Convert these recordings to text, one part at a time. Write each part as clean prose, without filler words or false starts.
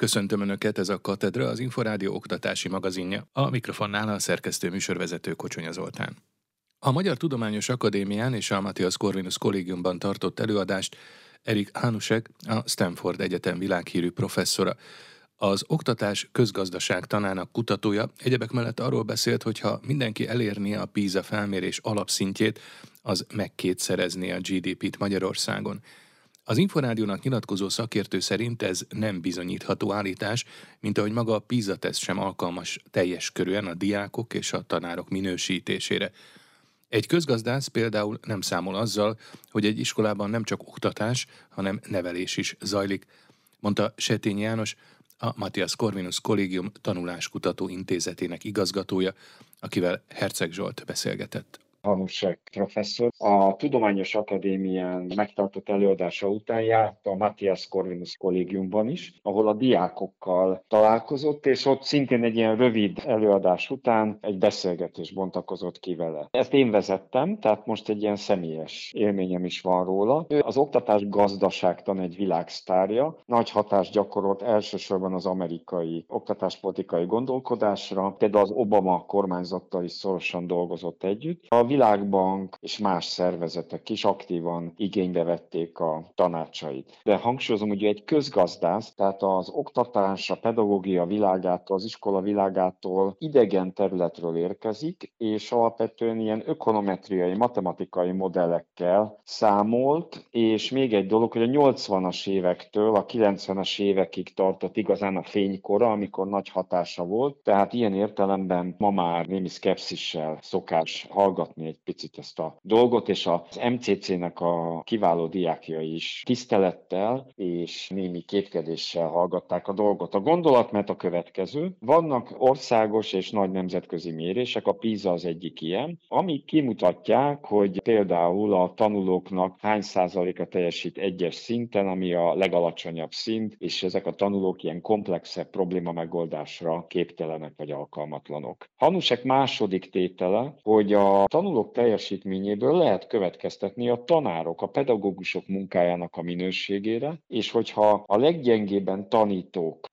Köszöntöm Önöket, ez a Katedra, az Inforádió oktatási magazinja. A mikrofonnál a szerkesztő műsorvezető Kocsonya Zoltán. A Magyar Tudományos Akadémián és a Matthias Corvinus Kollégiumban tartott előadást Erik Hanusek, a Stanford Egyetem világhírű professzora. Az oktatás közgazdaság tanának kutatója egyebek mellett arról beszélt, hogy ha mindenki elérné a PISA felmérés alapszintjét, az megkétszerezné a GDP-t Magyarországon. Az Inforádiónak nyilatkozó szakértő szerint ez nem bizonyítható állítás, mint ahogy maga a PISA-teszt sem alkalmas teljes körűen a diákok és a tanárok minősítésére. Egy közgazdász például nem számol azzal, hogy egy iskolában nem csak oktatás, hanem nevelés is zajlik, mondta Setény János, a Matthias Corvinus Kollégium Tanuláskutató Intézetének igazgatója, akivel Herceg Zsolt beszélgetett. Hanusek professzor. A Tudományos Akadémián megtartott előadása után járt a Matthias Corvinus Kollégiumban is, ahol a diákokkal találkozott, és ott szintén egy ilyen rövid előadás után egy beszélgetés bontakozott ki vele. Ezt én vezettem, tehát most egy ilyen személyes élményem is van róla. Ő az oktatás gazdaságtan egy világsztárja, nagy hatást gyakorolt elsősorban az amerikai oktatáspolitikai gondolkodásra, például az Obama kormányzattal is szorosan dolgozott együtt. A Világbank és más szervezetek is aktívan igénybe vették a tanácsait. De hangsúlyozom, hogy egy közgazdász, tehát az oktatás, a pedagógia világától, az iskola világától idegen területről érkezik, és alapvetően ilyen ökonometriai, matematikai modellekkel számolt, és még egy dolog, hogy a 80-as évektől a 90-es évekig tartott igazán a fénykora, amikor nagy hatása volt, tehát ilyen értelemben ma már némi szkepszissel szokás hallgatni egy picit ezt a dolgot, és az MCC-nek a kiváló diákjai is tisztelettel és némi kétkedéssel hallgatták a dolgot. A gondolatmenet a következő. Vannak országos és nagy nemzetközi mérések, a PISA az egyik ilyen, amik kimutatják, hogy például a tanulóknak hány százaléka teljesít egyes szinten, ami a legalacsonyabb szint, és ezek a tanulók ilyen komplexebb probléma megoldásra képtelenek vagy alkalmatlanok. Hanusek második tétele, hogy a tanulók teljesítményéből lehet következtetni a tanárok, a pedagógusok munkájának a minőségére, és hogyha a leggyengébben tanítók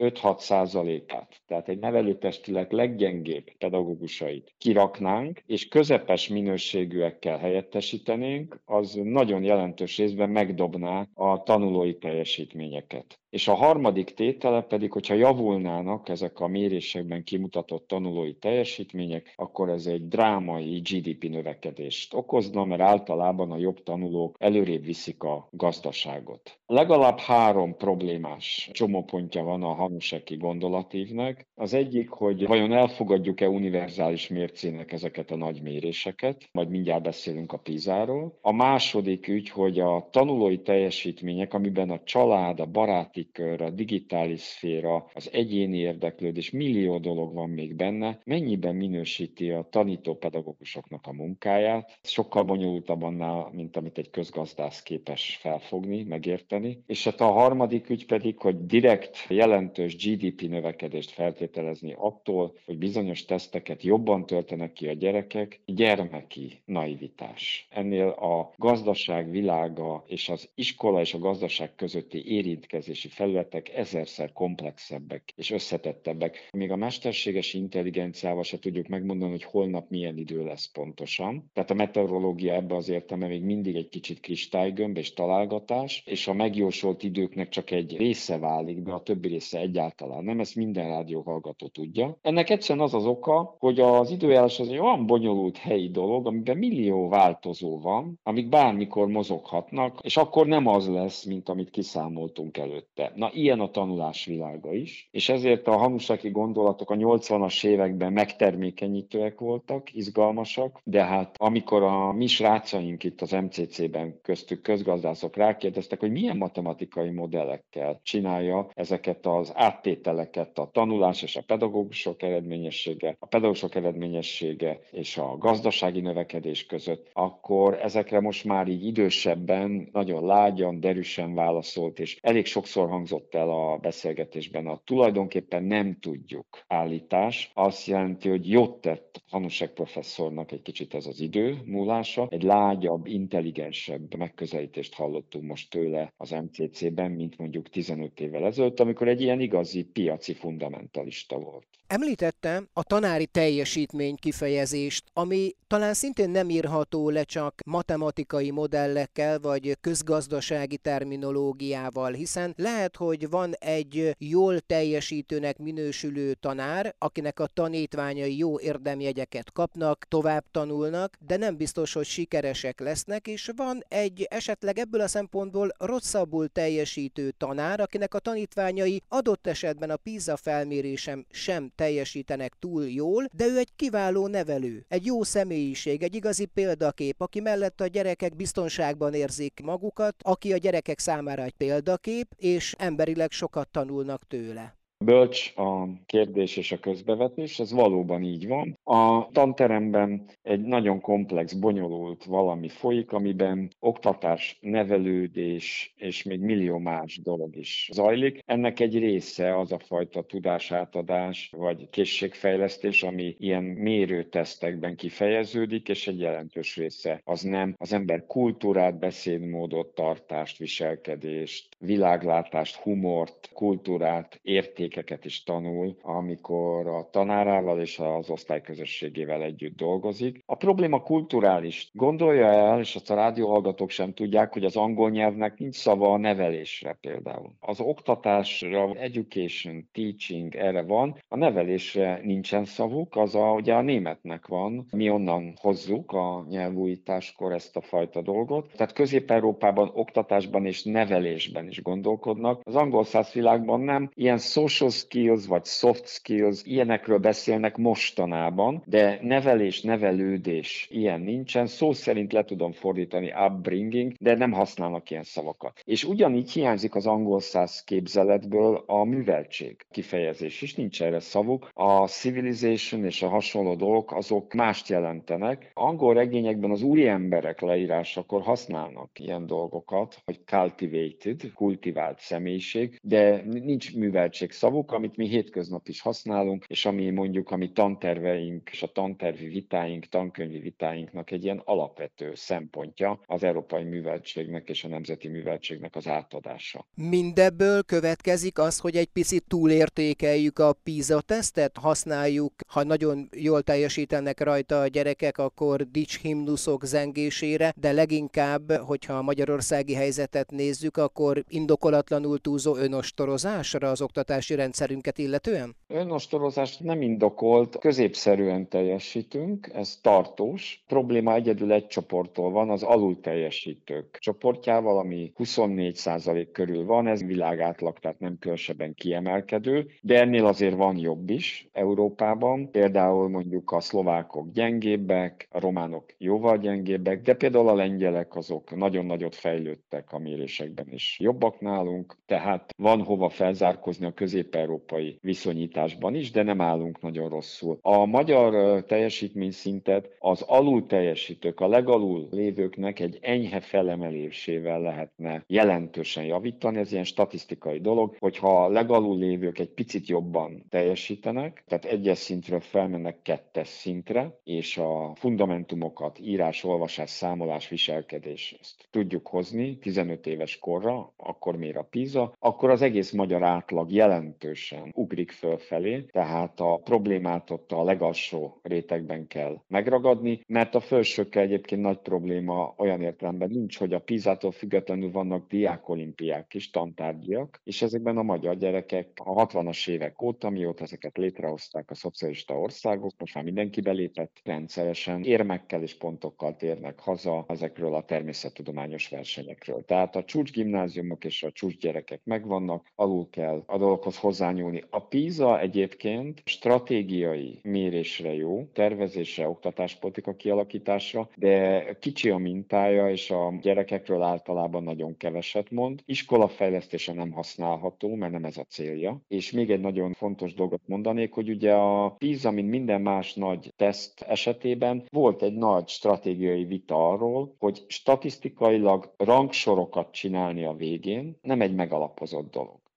5-6%-át, tehát egy nevelőtestület leggyengébb pedagógusait kiraknánk, és közepes minőségűekkel helyettesítenénk, az nagyon jelentős részben megdobná a tanulói teljesítményeket. És a harmadik tétele pedig, hogyha javulnának ezek a mérésekben kimutatott tanulói teljesítmények, akkor ez egy drámai GDP növekedést okozna, mert általában a jobb tanulók előrébb viszik a gazdaságot. Legalább 3 problémás csomópontja van a hanuseki gondolatívnek. Az egyik, hogy vajon elfogadjuk-e univerzális mércének ezeket a nagy méréseket, majd mindjárt beszélünk a PISA-ról. A második ügy, hogy a tanulói teljesítmények, amiben a család, a baráti kör, a digitális szféra, az egyéni érdeklődés, millió dolog van még benne, mennyiben minősíti a tanítópedagógusoknak a munkáját. Sokkal bonyolultabb annál, mint amit egy közgazdász képes felfogni, megérteni. És hát a harmadik ügy pedig, hogy direkt jelentős GDP növekedést feltételezni attól, hogy bizonyos teszteket jobban töltenek ki a gyerekek, gyermeki naivitás. Ennél a gazdaság világa és az iskola és a gazdaság közötti érintkezési felületek ezerszer komplexebbek és összetettebbek. Még a mesterséges intelligenciával se tudjuk megmondani, hogy holnap milyen idő lesz pontosan. Tehát a meteorológia ebbe az értelme még mindig egy kicsit kristálygömb és találgatás, és a megjósolt időknek csak egy része válik be, a többi része egyáltalán nem. Ezt minden rádióhallgató tudja. Ennek egyszerűen az az oka, hogy az időjárás az egy olyan bonyolult helyi dolog, amiben millió változó van, amik bármikor mozoghatnak, és akkor nem az lesz, mint amit kiszámoltunk előtte. Na, ilyen a tanulás világa is, és ezért a hanuseki gondolatok a 80-as években megtermékenyítőek voltak, izgalmasak, de hát amikor a mi srácaink itt az MCC-ben, köztük közgazdászok rákérdeztek, hogy milyen matematikai modellekkel csinálja ezeket az áttételeket a tanulás és a pedagógusok eredményessége és a gazdasági növekedés között, akkor ezekre most már így idősebben nagyon lágyan, derűsen válaszolt, és elég sokszor hangzott el a beszélgetésben, a tulajdonképpen nem tudjuk állítás, azt jelenti, hogy jót tett Hanusek professzornak egy kicsit ez az idő múlása, egy lágyabb, intelligensebb megközelítést hallottunk most tőle az MCC-ben, mint mondjuk 15 évvel ezelőtt, amikor egy ilyen igazi piaci fundamentalista volt. Említette a tanári teljesítmény kifejezést, ami talán szintén nem írható le csak matematikai modellekkel vagy közgazdasági terminológiával, hiszen lehet, hogy van egy jól teljesítőnek minősülő tanár, akinek a tanítványai jó érdemjegyeket kapnak, tovább tanulnak, de nem biztos, hogy sikeresek lesznek, és van egy esetleg ebből a szempontból rosszabbul teljesítő tanár, akinek a tanítványai adott esetben a PISA felmérésem sem teljesítenek túl jól, de ő egy kiváló nevelő, egy jó személyiség, egy igazi példakép, aki mellett a gyerekek biztonságban érzik magukat, aki a gyerekek számára egy példakép, és emberileg sokat tanulnak tőle. Bölcs a kérdés és a közbevetés, ez valóban így van. A tanteremben egy nagyon komplex, bonyolult valami folyik, amiben oktatás, nevelődés és még millió más dolog is zajlik. Ennek egy része az a fajta tudásátadás vagy készségfejlesztés, ami ilyen mérőtesztekben kifejeződik, és egy jelentős része az nem. Az ember kultúrát, beszédmódot, tartást, viselkedést, világlátást, humort, kultúrát, értékeket is tanul, amikor a tanárával és az osztályközösségével együtt dolgozik. A probléma kulturális. Gondolja el, és azt a rádióhallgatók sem tudják, hogy az angol nyelvnek nincs szava a nevelésre például. Az oktatásra, education, teaching, erre van, a nevelésre nincsen szavuk, ugye a németnek van. Mi onnan hozzuk a nyelvújításkor ezt a fajta dolgot. Tehát Közép-Európában oktatásban és nevelésben is gondolkodnak. Az angol száz világban nem. Ilyen social skills vagy soft skills, ilyenekről beszélnek mostanában, de nevelés, nevelődés ilyen nincsen. Szó szerint le tudom fordítani upbringing, de nem használnak ilyen szavakat. És ugyanígy hiányzik az angol száz képzeletből a műveltség kifejezés is, nincs erre szavuk. A civilization és a hasonló dolgok azok mást jelentenek. Angol regényekben az úriemberek leírásakor használnak ilyen dolgokat, hogy cultivated, kultivált személyiség, de nincs műveltség szavuk, amit mi hétköznap is használunk, és ami mondjuk a mi tanterveink és a tantervi vitáink, tankönyvi vitáinknak egy ilyen alapvető szempontja az európai műveltségnek és a nemzeti műveltségnek az átadása. Mindebből következik az, hogy egy picit túlértékeljük a PISA-tesztet, használjuk, ha nagyon jól teljesítenek rajta a gyerekek, akkor dicshimnuszok zengésére, de leginkább, hogyha a magyarországi helyzetet nézzük, akkor indokolatlanul túlzó önostorozásra az oktatási rendszerünket illetően? Önostorozást nem indokolt, középszerűen teljesítünk, ez tartós. Probléma egyedül egy csoporttól van, az alulteljesítők csoportjával, ami 24% körül van, ez világátlag, tehát nem különösebben kiemelkedő, de ennél azért van jobb is Európában. Például mondjuk a szlovákok gyengébbek, a románok jóval gyengébbek, de például a lengyelek azok nagyon nagyot fejlődtek a mérésekben is jobbak nálunk, tehát van hova felzárkózni a közép-európai viszonyításban is, de nem állunk nagyon rosszul. A magyar teljesítményszintet az alul teljesítők, a legalul lévőknek egy enyhe felemelésével lehetne jelentősen javítani. Ez ilyen statisztikai dolog, hogyha a legalul lévők egy picit jobban teljesítenek, tehát egyes szintről felmennek kettes szintre, és a fundamentumokat, írás, olvasás, számolás, viselkedés, ezt tudjuk hozni 15 éves korra, akkor mér a PISA, akkor az egész magyar átlag jelentősen ugrik fölfelé, tehát a problémát ott a legalsó rétegben kell megragadni, mert a felsőkkel egyébként nagy probléma olyan értelemben nincs, hogy a PISA-tól függetlenül vannak diákolimpiák is, tantárgyak, és ezekben a magyar gyerekek a 60-as évek óta, mióta ezeket létrehozták a szocialista országok, most már mindenki belépett rendszeresen, érmekkel és pontokkal térnek haza ezekről a természettudományos versenyekről. Tehát a csúcsgimnáziumok és a csúcsgyerekek megvannak, alul kell a dologhoz hozzányúlni. A PISA egyébként stratégiai mérésre jó, tervezésre, oktatáspolitika kialakításra, de kicsi a mintája, és a gyerekekről általában nagyon keveset mond. Iskolafejlesztése nem használható, mert nem ez a célja. És még egy nagyon fontos dolgot mondanék, hogy ugye a PISA, mint minden más nagy teszt esetében volt egy nagy stratégiai vita arról, hogy statisztikailag rangsorokat csinálni a végén nem egy megalapozott dolog.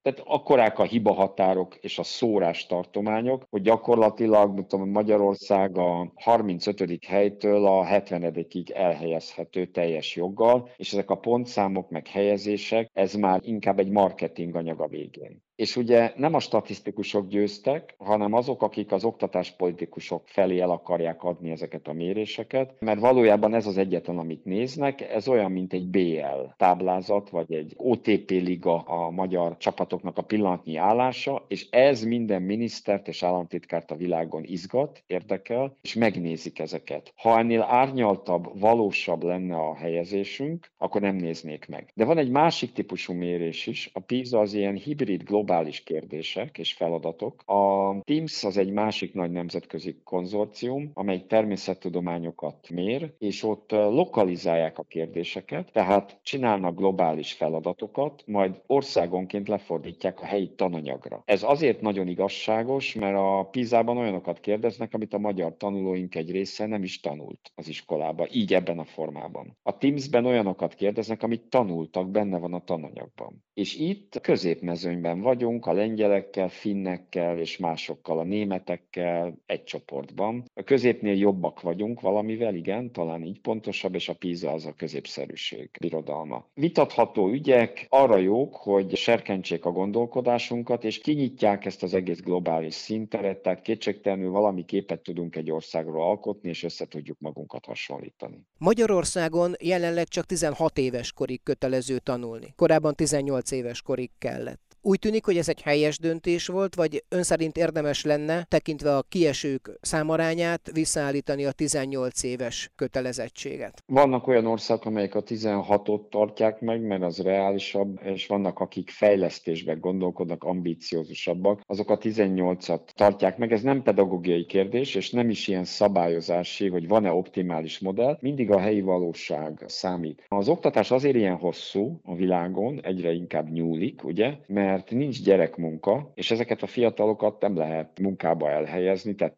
Tehát akkorák a hibahatárok és a szórástartományok, hogy gyakorlatilag Magyarország a 35. helytől a 70-ig elhelyezhető teljes joggal, és ezek a pontszámok meg helyezések, ez már inkább egy marketing anyag a végén. És ugye nem a statisztikusok győztek, hanem azok, akik az oktatáspolitikusok felé el akarják adni ezeket a méréseket, mert valójában ez az egyetlen, amit néznek, ez olyan, mint egy BL táblázat, vagy egy OTP liga a magyar csapatoknak a pillanatnyi állása, és ez minden minisztert és államtitkárt a világon izgat, érdekel, és megnézik ezeket. Ha ennél árnyaltabb, valósabb lenne a helyezésünk, akkor nem néznék meg. De van egy másik típusú mérés is, a PISA az ilyen hibrid globális kérdések és feladatok. A TIMSS az egy másik nagy nemzetközi konzorcium, amely természettudományokat mér, és ott lokalizálják a kérdéseket, tehát csinálnak globális feladatokat, majd országonként lefordítják a helyi tananyagra. Ez azért nagyon igazságos, mert a PISA-ban olyanokat kérdeznek, amit a magyar tanulóink egy része nem is tanult az iskolában, így ebben a formában. A TIMSS-ben olyanokat kérdeznek, amit tanultak, benne van a tananyagban. És itt középmezőnyben vagyunk, a lengyelekkel, finnekkel és másokkal, a németekkel egy csoportban. A középnél jobbak vagyunk valamivel, igen, talán így pontosabb, és a PISA az a középszerűség birodalma. Vitatható ügyek arra jók, hogy serkentsék a gondolkodásunkat, és kinyitják ezt az egész globális színteret, tehát kétségtelenül valami képet tudunk egy országról alkotni, és össze tudjuk magunkat hasonlítani. Magyarországon jelenleg csak 16 éves korig kötelező tanulni. Korábban 18 éves korig kellett. Úgy tűnik, hogy ez egy helyes döntés volt, vagy ön szerint érdemes lenne, tekintve a kiesők számarányát, visszaállítani a 18 éves kötelezettséget? Vannak olyan országok, amelyek a 16-ot tartják meg, mert az reálisabb, és vannak, akik fejlesztésben gondolkodnak, ambíciózusabbak, azok a 18-at tartják meg. Ez nem pedagógiai kérdés, és nem is ilyen szabályozási, hogy van-e optimális modell, mindig a helyi valóság számít. Az oktatás azért ilyen hosszú a világon, egyre inkább nyúlik, ugye, mert nincs gyerekmunka, és ezeket a fiatalokat nem lehet munkába elhelyezni, tehát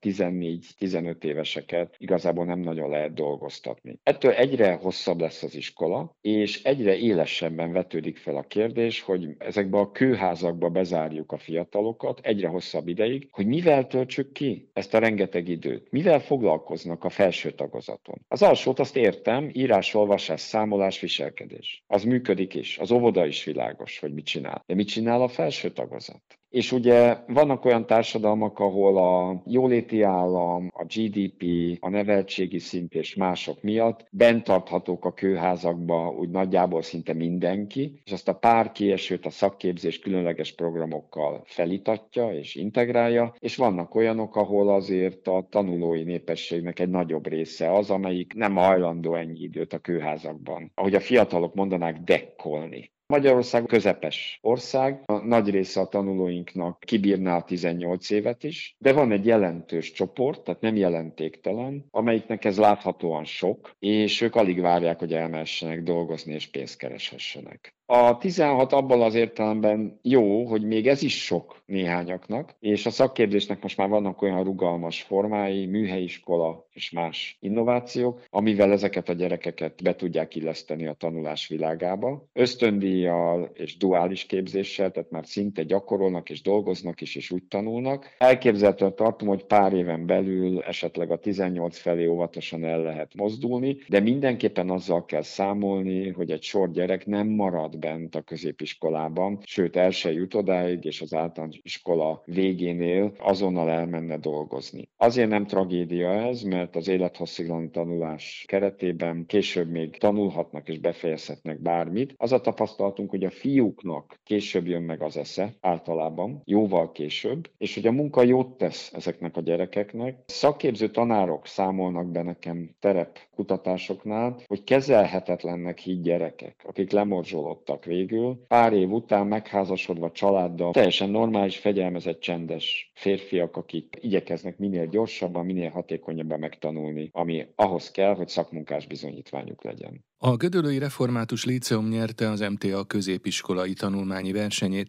14-15 éveseket igazából nem nagyon lehet dolgoztatni. Ettől egyre hosszabb lesz az iskola, és egyre élesebben vetődik fel a kérdés, hogy ezekbe a kőházakba bezárjuk a fiatalokat egyre hosszabb ideig, hogy mivel töltsük ki ezt a rengeteg időt, mivel foglalkoznak a felső tagozaton. Az alsót azt értem, írás, olvasás, számolás, viselkedés. Az működik is, az óvoda is világos, hogy mit csinál. De mit csinál a felső tagozat? És ugye vannak olyan társadalmak, ahol a jóléti állam, a GDP, a neveltségi szint és mások miatt bent tarthatók a kőházakba úgy nagyjából szinte mindenki, és azt a pár kiesőt a szakképzés különleges programokkal felítatja és integrálja, és vannak olyanok, ahol azért a tanulói népességnek egy nagyobb része az, amelyik nem hajlandó ennyi időt a kőházakban, ahogy a fiatalok mondanák, dekkolni. Magyarország közepes ország, a nagy része a tanulóinknak kibírná a 18 évet is, de van egy jelentős csoport, tehát nem jelentéktelen, amelyiknek ez láthatóan sok, és ők alig várják, hogy elmehessenek dolgozni és pénzt kereshessenek. A 16 abban az értelemben jó, hogy még ez is sok néhányaknak, és a szakképzésnek most már vannak olyan rugalmas formái, műhelyiskola és más innovációk, amivel ezeket a gyerekeket be tudják illeszteni a tanulás világába. Ösztöndíjjal és duális képzéssel, tehát már szinte gyakorolnak és dolgoznak is, és úgy tanulnak. Elképzelhetően tartom, hogy pár éven belül esetleg a 18 felé óvatosan el lehet mozdulni, de mindenképpen azzal kell számolni, hogy egy sor gyerek nem marad bent a középiskolában, sőt el se jut odáig, és az általános iskola végénél azonnal elmenne dolgozni. Azért nem tragédia ez, mert az élethosszíglan tanulás keretében később még tanulhatnak és befejezhetnek bármit. Az a tapasztalatunk, hogy a fiúknak később jön meg az esze, általában, jóval később, és hogy a munka jót tesz ezeknek a gyerekeknek. Szakképző tanárok számolnak be nekem terepkutatásoknál, hogy kezelhetetlennek hitt gyerekek, akik lemorzsolódtak végül, pár év után megházasodva családdal, teljesen normális, fegyelmezett, csendes férfiak, akik igyekeznek minél gyorsabban, minél hatékonyabban megtanulni, ami ahhoz kell, hogy szakmunkás bizonyítványuk legyen. A Gödöllői Református Líceum nyerte az MTA középiskolai tanulmányi versenyét.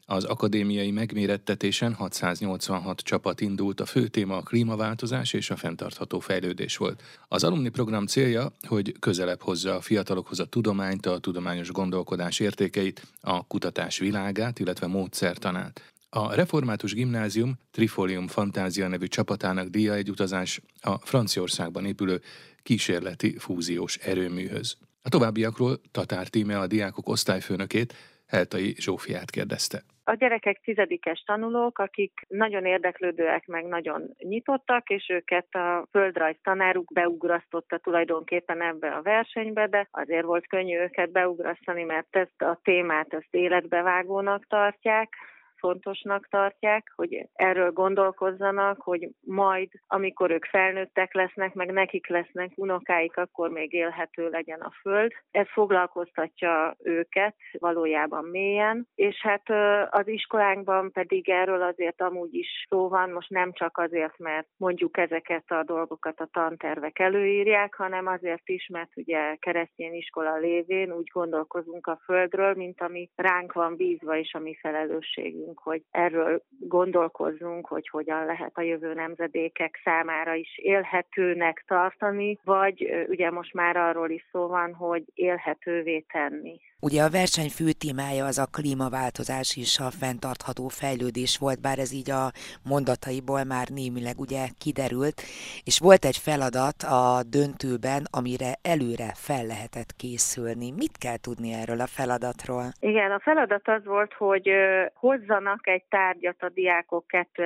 Az akadémiai megmérettetésen 686 csapat indult, a fő téma a klímaváltozás és a fenntartható fejlődés volt. Az alumni program célja, hogy közelebb hozza a fiatalokhoz a tudományt, a tudományos gondolkodás értékeit, a kutatás világát, illetve módszertanát. A Református Gimnázium Trifolium Fantázia nevű csapatának díja egy utazás a Franciaországban épülő kísérleti fúziós erőműhöz. A továbbiakról Tatár Tíme, a diákok osztályfőnökét, Heltai Zsófiát kérdezte. A gyerekek 10-es tanulók, akik nagyon érdeklődőek, meg nagyon nyitottak, és őket a földrajz tanáruk beugrasztotta tulajdonképpen ebbe a versenybe, de azért volt könnyű őket beugrasztani, mert ezt a témát életbevágónak tartják, fontosnak tartják, hogy erről gondolkozzanak, hogy majd, amikor ők felnőttek lesznek, meg nekik lesznek unokáik, akkor még élhető legyen a Föld. Ez foglalkoztatja őket valójában mélyen, és hát az iskolánkban pedig erről azért amúgy is szó van, most nem csak azért, mert mondjuk ezeket a dolgokat a tantervek előírják, hanem azért is, mert ugye keresztény iskola lévén úgy gondolkozunk a Földről, mint ami ránk van bízva, és a mi felelősségünk, hogy erről gondolkozzunk, hogy hogyan lehet a jövő nemzedékek számára is élhetőnek tartani, vagy ugye most már arról is szó van, hogy élhetővé tenni. Ugye a verseny fő témája az a klímaváltozás és a fenntartható fejlődés volt, bár ez így a mondataiból már némileg ugye kiderült, és volt egy feladat a döntőben, amire előre fel lehetett készülni. Mit kell tudni erről a feladatról? Igen, a feladat az volt, hogy hozzanak egy tárgyat a diákok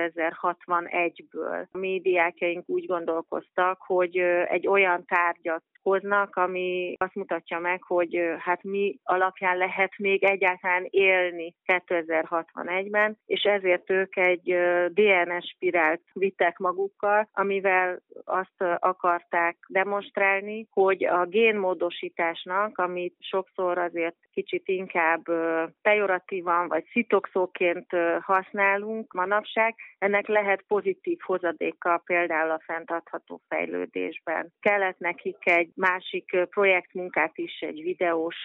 2061-ből. A mi diákjaink úgy gondolkoztak, hogy egy olyan tárgyat hoznak, ami azt mutatja meg, hogy hát mi alapján lehet még egyáltalán élni 2061-ben, és ezért ők egy DNS spirált vittek magukkal, amivel azt akarták demonstrálni, hogy a génmódosításnak, amit sokszor azért kicsit inkább pejoratívan vagy szitokszóként használunk manapság, ennek lehet pozitív hozadéka például a fenntartható fejlődésben. Kellett nekik egy másik projektmunkát is egy videós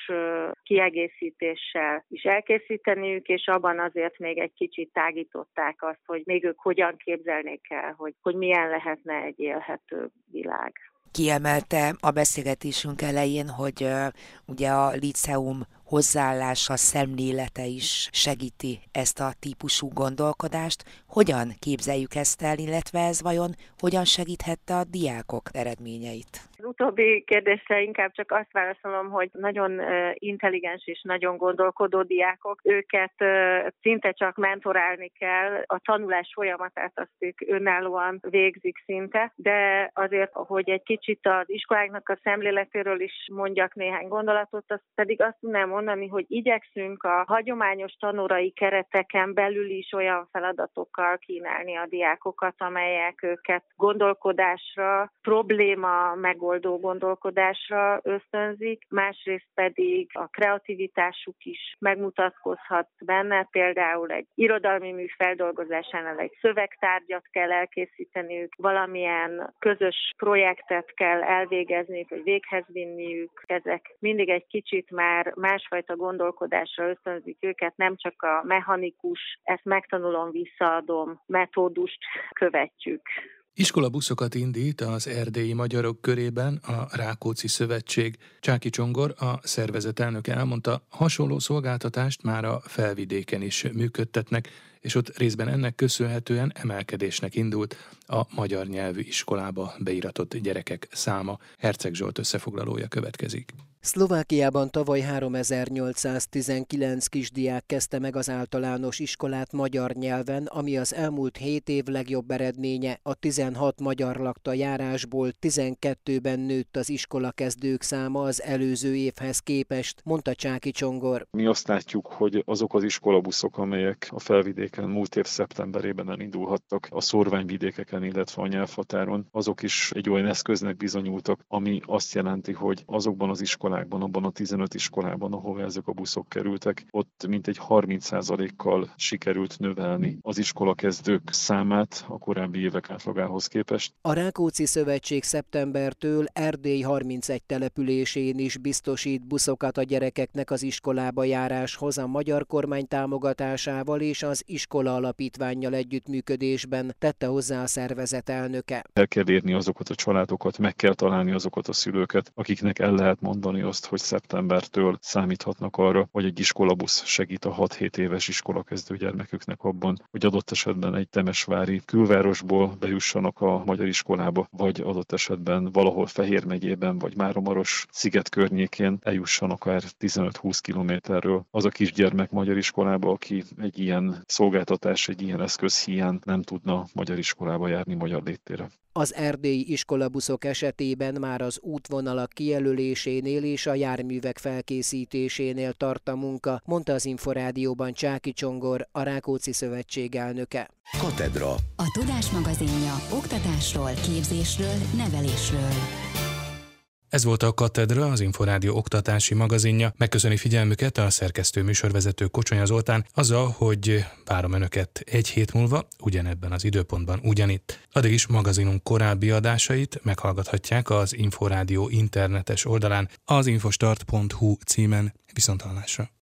kiegészítéssel is elkészíteniük, és abban azért még egy kicsit tágították azt, hogy még ők hogyan képzelnék el, hogy milyen lehetne egy élhető világ. Kiemelte a beszélgetésünk elején, hogy ugye a líceum hozzáállása, szemlélete is segíti ezt a típusú gondolkodást. Hogyan képzeljük ezt el, illetve ez vajon hogyan segíthette a diákok eredményeit? Az utóbbi kérdésre inkább csak azt válaszolom, hogy nagyon intelligens és nagyon gondolkodó diákok, őket szinte csak mentorálni kell, a tanulás folyamatát azt ők önállóan végzik szinte, de azért, hogy egy kicsit az iskoláknak a szemléletéről is mondjak néhány gondolatot, azt pedig azt tudnám mondani, hogy igyekszünk a hagyományos tanórai kereteken belül is olyan feladatokkal kínálni a diákokat, amelyek őket gondolkodásra, probléma megoldó gondolkodásra ösztönzik, másrészt pedig a kreativitásuk is megmutatkozhat benne, például egy irodalmi mű feldolgozásánál egy szövegtárgyat kell elkészíteniük, valamilyen közös projektet kell elvégezniük, vagy véghez vinniük. Ezek mindig egy kicsit már másfajta gondolkodásra ösztönzik őket, nem csak a mechanikus, ezt megtanulom, visszaadom metódust követjük. Iskolabuszokat indít az erdélyi magyarok körében a Rákóczi Szövetség. Csáky Csongor, a szervezet elnöke elmondta, hasonló szolgáltatást már a Felvidéken is működtetnek, és ott részben ennek köszönhetően emelkedésnek indult a magyar nyelvű iskolába beiratott gyerekek száma. Herceg Zsolt összefoglalója következik. Szlovákiában tavaly 3819 kisdiák kezdte meg az általános iskolát magyar nyelven, ami az elmúlt 7 év legjobb eredménye. A 16 magyar lakta járásból 12-ben nőtt az iskolakezdők száma az előző évhez képest, mondta Csáky Csongor. Mi azt látjuk, hogy azok az iskolabuszok, amelyek a Felvidéken múlt év szeptemberében elindulhattak, a szórványvidékeken, illetve a nyelvhatáron, azok is egy olyan eszköznek bizonyultak, ami azt jelenti, hogy azokban az iskolákban, iskolákban, abban a 15 iskolában, ahol ezek a buszok kerültek, ott mintegy 30%-kal sikerült növelni az iskolakezdők számát a korábbi évek átlagához képest. A Rákóczi Szövetség szeptembertől Erdély 31 településén is biztosít buszokat a gyerekeknek az iskolába járáshoz a magyar kormány támogatásával és az iskola alapítvánnyal együttműködésben, tette hozzá a szervezet elnöke. El kell érni azokat a családokat, meg kell találni azokat a szülőket, akiknek el lehet mondani azt, hogy szeptembertől számíthatnak arra, hogy egy iskolabusz segít a 6-7 éves iskolakezdő gyermeküknek abban, hogy adott esetben egy temesvári külvárosból bejussanak a magyar iskolába, vagy adott esetben valahol Fehér megyében, vagy Máramaros sziget környékén eljussanak akár 15-20 kilométerről az a kisgyermek magyar iskolába, aki egy ilyen szolgáltatás, egy ilyen eszköz hiány nem tudna magyar iskolába járni magyar léttére. Az erdélyi iskolabuszok esetében már az útvonalak kijelölésénél és a járművek felkészítésénél tart a munka, mondta az Inforádióban Csáky Csongor, a Rákóczi Szövetség elnöke. Katedra. A Tudás magazinja oktatásról, képzésről, nevelésről. Ez volt a Katedra, az Inforádió oktatási magazinja. Megköszöni figyelmüket a szerkesztő műsorvezető Kocsonya Zoltán, azzal, hogy várom Önöket egy hét múlva, ugyanebben az időpontban, ugyanitt. Addig is magazinunk korábbi adásait meghallgathatják az Inforádió internetes oldalán, az infostart.hu címen. Viszonthallásra.